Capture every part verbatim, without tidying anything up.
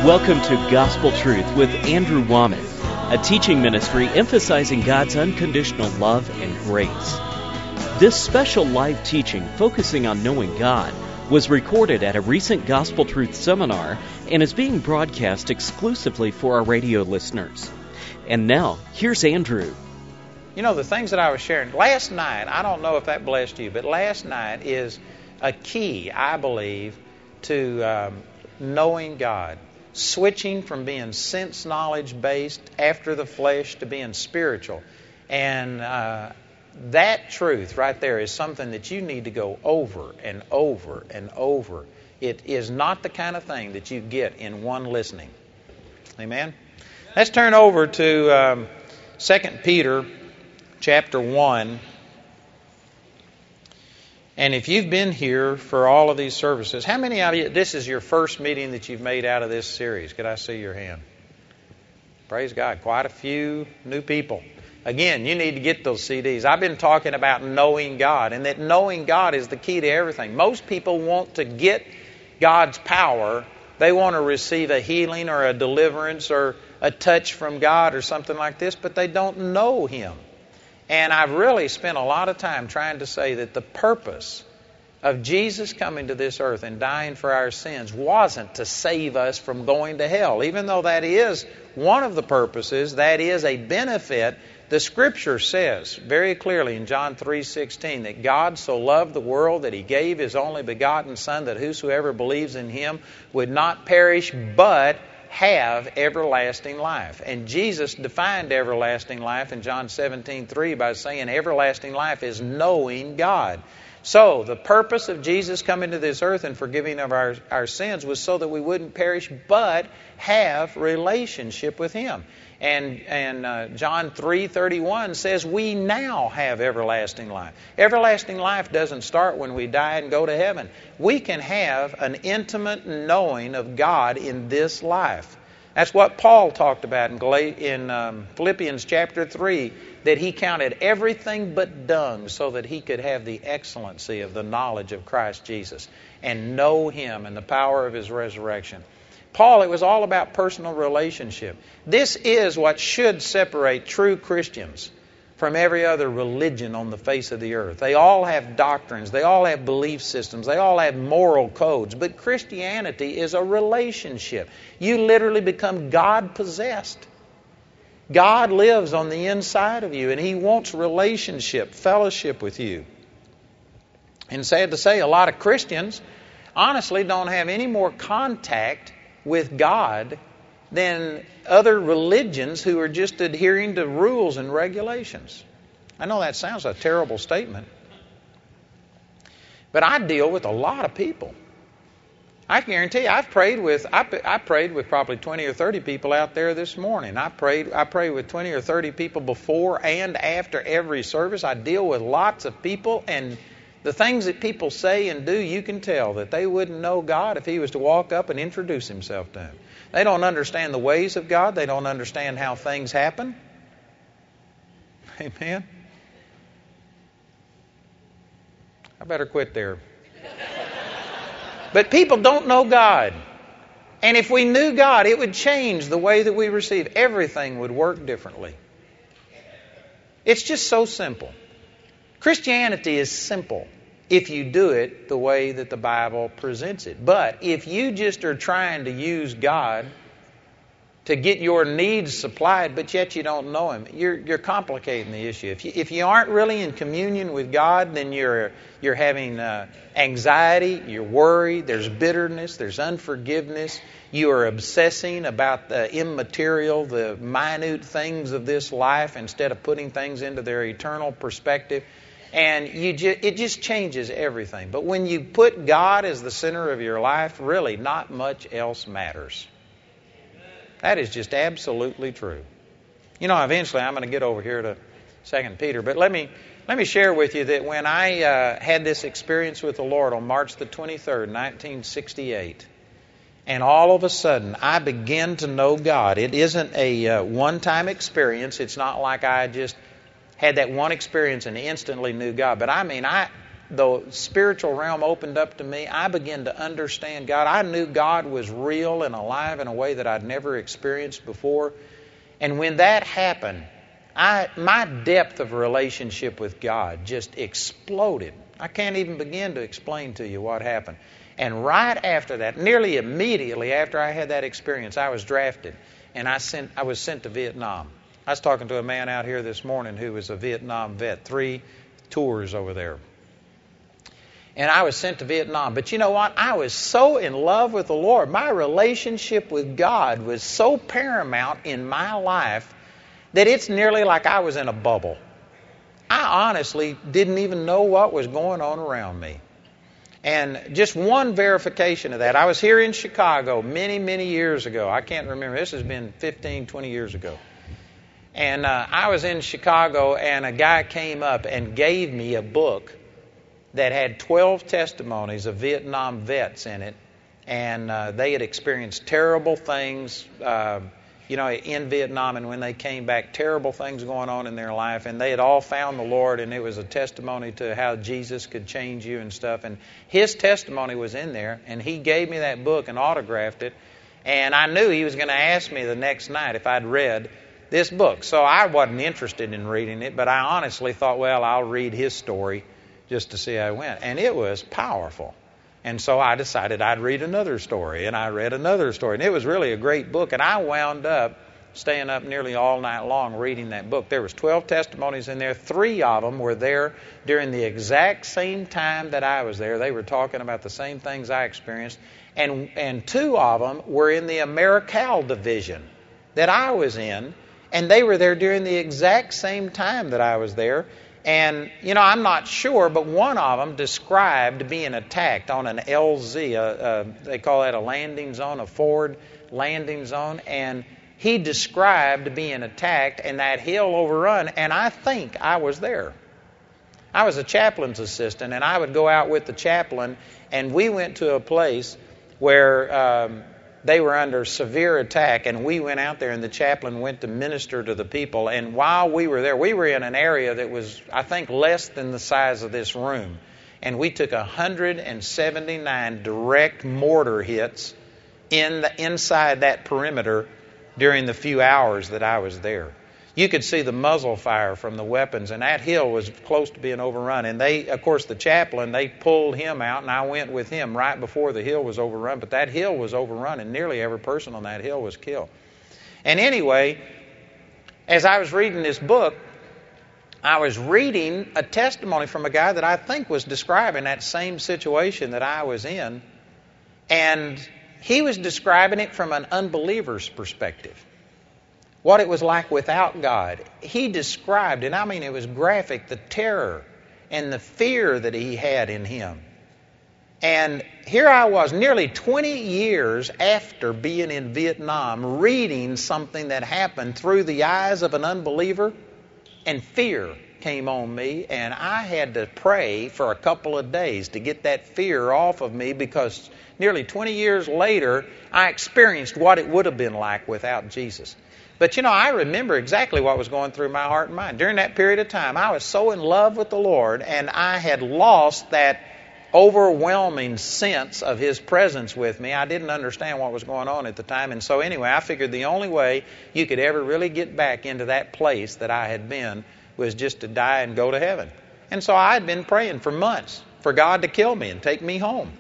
Welcome to Gospel Truth with Andrew Womack, a teaching ministry emphasizing God's unconditional love and grace. This special live teaching focusing on knowing God was recorded at a recent Gospel Truth seminar and is being broadcast exclusively for our radio listeners. And now, here's Andrew. You know, the things that I was sharing last night, I don't know if that blessed you, but last night is a key, I believe, to um, knowing God. Switching from being sense knowledge based after the flesh to being spiritual. And uh, that truth right there is something that you need to go over and over and over. It is not the kind of thing that you get in one listening. Amen? Let's turn over to um, Second Peter chapter one. And if you've been here for all of these services, how many of you, this is your first meeting that you've made out of this series? Could I see your hand? Praise God. Quite a few new people. Again, you need to get those C Ds. I've been talking about knowing God, and that knowing God is the key to everything. Most people want to get God's power. They want to receive a healing or a deliverance or a touch from God or something like this, but they don't know Him. And I've really spent a lot of time trying to say that the purpose of Jesus coming to this earth and dying for our sins wasn't to save us from going to hell. Even though that is one of the purposes, that is a benefit, the Scripture says very clearly in John three sixteen that God so loved the world that He gave His only begotten Son, that whosoever believes in Him would not perish but have everlasting life. And Jesus defined everlasting life in John seventeen three by saying everlasting life is knowing God. So the purpose of Jesus coming to this earth and forgiving of our, our sins was so that we wouldn't perish but have relationship with Him. And, and uh, John three thirty-one says we now have everlasting life. Everlasting life doesn't start when we die and go to heaven. We can have an intimate knowing of God in this life. That's what Paul talked about in, Gal- in um, Philippians chapter three, that he counted everything but dung so that he could have the excellency of the knowledge of Christ Jesus and know Him and the power of His resurrection. Paul, it was all about personal relationship. This is what should separate true Christians from every other religion on the face of the earth. They all have doctrines. They all have belief systems. They all have moral codes. But Christianity is a relationship. You literally become God-possessed. God lives on the inside of you, and He wants relationship, fellowship with you. And sad to say, a lot of Christians honestly don't have any more contact with God than other religions who are just adhering to rules and regulations. I know that sounds a terrible statement, but I deal with a lot of people. I guarantee you, I've prayed with I, I prayed with probably twenty or thirty people out there this morning. I prayed I pray with twenty or thirty people before and after every service. I deal with lots of people, and the things that people say and do, you can tell that they wouldn't know God if He was to walk up and introduce Himself to them. They don't understand the ways of God. They don't understand how things happen. Amen. I better quit there. But people don't know God. And if we knew God, it would change the way that we receive. Everything would work differently. It's just so simple. Christianity is simple if you do it the way that the Bible presents it. But if you just are trying to use God to get your needs supplied, but yet you don't know Him, you're, you're complicating the issue. If you, if you aren't really in communion with God, then you're, you're having uh, anxiety, you're worried, there's bitterness, there's unforgiveness. You are obsessing about the immaterial, the minute things of this life instead of putting things into their eternal perspective. And you ju- it just changes everything. But when you put God as the center of your life, really not much else matters. That is just absolutely true. You know, eventually I'm going to get over here to Second Peter. But let me let me share with you that when I uh, had this experience with the Lord on March the twenty-third, nineteen sixty-eight, and all of a sudden I began to know God. It isn't a uh, one-time experience. It's not like I just had that one experience and instantly knew God. But I mean, I the spiritual realm opened up to me. I began to understand God. I knew God was real and alive in a way that I'd never experienced before. And when that happened, I, my depth of relationship with God just exploded. I can't even begin to explain to you what happened. And right after that, nearly immediately after I had that experience, I was drafted, and I sent. I was sent to Vietnam. I was talking to a man out here this morning who was a Vietnam vet, three tours over there. And I was sent to Vietnam. But you know what? I was so in love with the Lord. My relationship with God was so paramount in my life that it's nearly like I was in a bubble. I honestly didn't even know what was going on around me. And just one verification of that, I was here in Chicago many, many years ago. I can't remember. This has been fifteen, twenty years ago. And uh, I was in Chicago, and a guy came up and gave me a book that had twelve testimonies of Vietnam vets in it. And uh, they had experienced terrible things, uh, you know, in Vietnam, and when they came back, terrible things going on in their life, and they had all found the Lord, and it was a testimony to how Jesus could change you and stuff. And his testimony was in there, and he gave me that book and autographed it, and I knew he was going to ask me the next night if I'd read this book. So I wasn't interested in reading it, but I honestly thought, well, I'll read his story just to see how it went. And it was powerful. And so I decided I'd read another story, and I read another story. And it was really a great book, and I wound up staying up nearly all night long reading that book. There was twelve testimonies in there. Three of them were there during the exact same time that I was there. They were talking about the same things I experienced. And, and two of them were in the AmeriCal division that I was in, and they were there during the exact same time that I was there. And, you know, I'm not sure, but one of them described being attacked on an L Z, a, a, they call that a landing zone, a forward landing zone, and he described being attacked and that hill overrun, and I think I was there. I was a chaplain's assistant, and I would go out with the chaplain, and we went to a place where um, they were under severe attack, and we went out there, and the chaplain went to minister to the people. And while we were there, we were in an area that was, I think, less than the size of this room. And we took one hundred seventy-nine direct mortar hits in the, inside that perimeter during the few hours that I was there. You could see the muzzle fire from the weapons, and that hill was close to being overrun. And they, of course, the chaplain, they pulled him out, and I went with him right before the hill was overrun. But that hill was overrun, and nearly every person on that hill was killed. And anyway, as I was reading this book, I was reading a testimony from a guy that I think was describing that same situation that I was in. And he was describing it from an unbeliever's perspective. What it was like without God. He described, and I mean it was graphic, the terror and the fear that he had in him. And here I was, nearly twenty years after being in Vietnam, reading something that happened through the eyes of an unbeliever, and fear came on me, and I had to pray for a couple of days to get that fear off of me, because nearly twenty years later, I experienced what it would have been like without Jesus. But, you know, I remember exactly what was going through my heart and mind. During that period of time, I was so in love with the Lord, and I had lost that overwhelming sense of His presence with me. I didn't understand what was going on at the time. And so anyway, I figured the only way you could ever really get back into that place that I had been was just to die and go to heaven. And so I had been praying for months for God to kill me and take me home.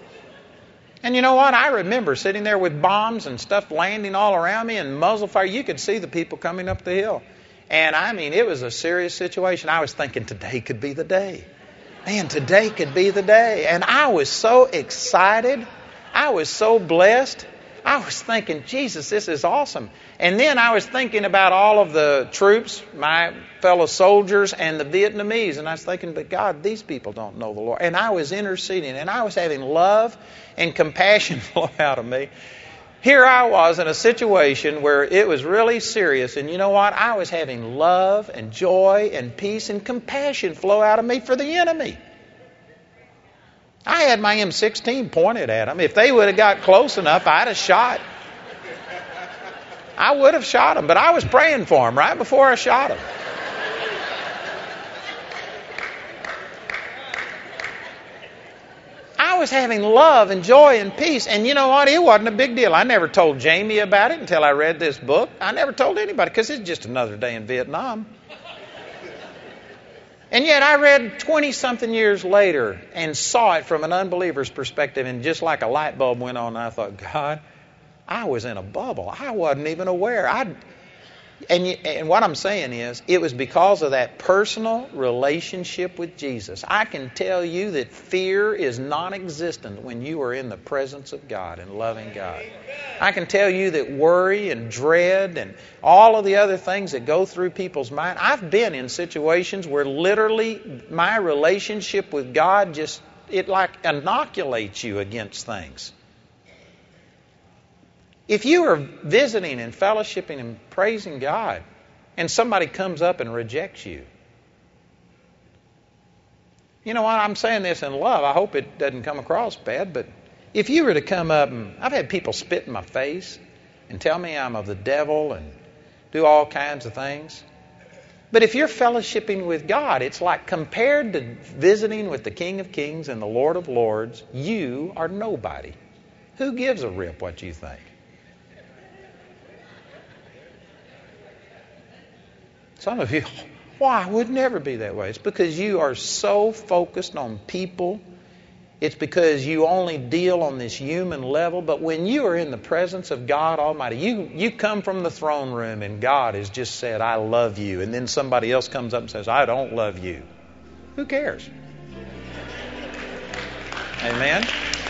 And you know what? I remember sitting there with bombs and stuff landing all around me and muzzle fire. You could see the people coming up the hill. And I mean, it was a serious situation. I was thinking today could be the day. Man, today could be the day. And I was so excited. I was so blessed. I was thinking, Jesus, this is awesome. And then I was thinking about all of the troops, my fellow soldiers, and the Vietnamese. And I was thinking, but God, these people don't know the Lord. And I was interceding, and I was having love and compassion flow out of me. Here I was in a situation where it was really serious. And you know what? I was having love and joy and peace and compassion flow out of me for the enemy. I had my M sixteen pointed at them. If they would have got close enough, I'd have shot. I would have shot them, but I was praying for them right before I shot them. I was having love and joy and peace. And you know what? It wasn't a big deal. I never told Jamie about it until I read this book. I never told anybody because it's just another day in Vietnam. And yet I read twenty-something years later and saw it from an unbeliever's perspective, and just like a light bulb went on, and I thought, God, I was in a bubble. I wasn't even aware. I, and, you, and what I'm saying is, it was because of that personal relationship with Jesus. I can tell you that fear is non-existent when you are in the presence of God and loving God. I can tell you that worry and dread and all of the other things that go through people's mind. I've been in situations where literally my relationship with God just, it like inoculates you against things. If you are visiting and fellowshipping and praising God and somebody comes up and rejects you, you know what, I'm saying this in love. I hope it doesn't come across bad, but if you were to come up and I've had people spit in my face and tell me I'm of the devil and do all kinds of things. But if you're fellowshipping with God, it's like compared to visiting with the King of Kings and the Lord of Lords, you are nobody. Who gives a rip what you think? Some of you, why? It would never be that way. It's because you are so focused on people. It's because you only deal on this human level. But when you are in the presence of God Almighty, you, you come from the throne room and God has just said, I love you. And then somebody else comes up and says, I don't love you. Who cares? Amen?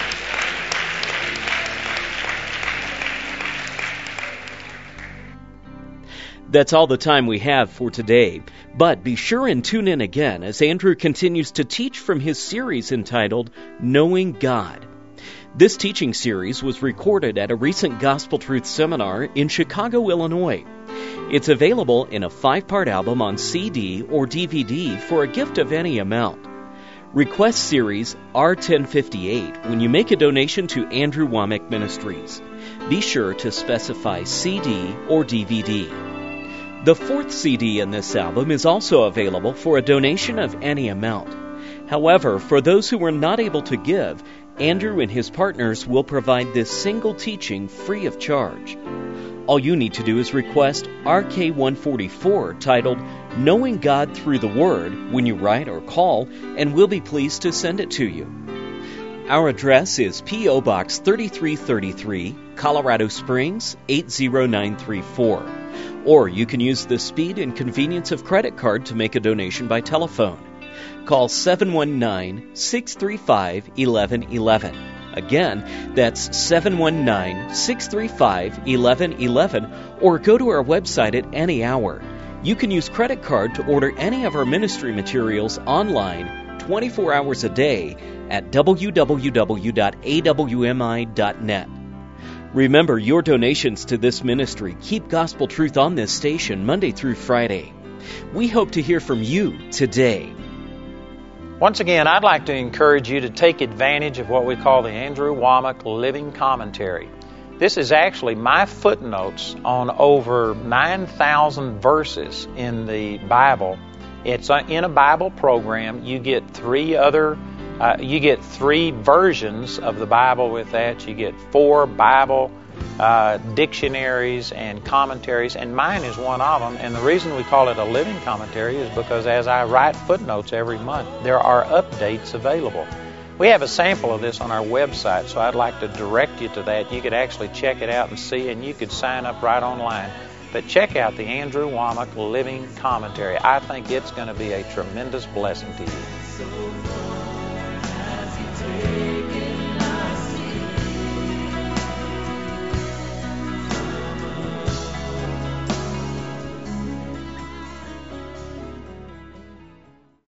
That's all the time we have for today. But be sure and tune in again as Andrew continues to teach from his series entitled Knowing God. This teaching series was recorded at a recent Gospel Truth seminar in Chicago, Illinois. It's available in a five-part album on C D or D V D for a gift of any amount. Request series R ten fifty-eight when you make a donation to Andrew Wommack Ministries. Be sure to specify C D or D V D. The fourth C D in this album is also available for a donation of any amount. However, for those who were not able to give, Andrew and his partners will provide this single teaching free of charge. All you need to do is request R K one forty-four titled Knowing God Through the Word when you write or call, and we'll be pleased to send it to you. Our address is P O Box thirty-three thirty-three, Colorado Springs eight zero nine three four. Or you can use the speed and convenience of credit card to make a donation by telephone. Call seven one nine, six three five, one one one one. Again, that's seven one nine, six three five, one one one one, or go to our website at any hour. You can use credit card to order any of our ministry materials online twenty-four hours a day at w w w dot a w m i dot net. Remember, your donations to this ministry keep gospel truth on this station Monday through Friday. We hope to hear from you today. Once again, I'd like to encourage you to take advantage of what we call the Andrew Wommack Living Commentary. This is actually my footnotes on over nine thousand verses in the Bible. It's in a Bible program. You get three other Uh, you get three versions of the Bible with that. You get four Bible uh, dictionaries and commentaries, and mine is one of them. And the reason we call it a living commentary is because as I write footnotes every month, there are updates available. We have a sample of this on our website, so I'd like to direct you to that. You could actually check it out and see, and you could sign up right online. But check out the Andrew Wommack Living Commentary. I think it's going to be a tremendous blessing to you.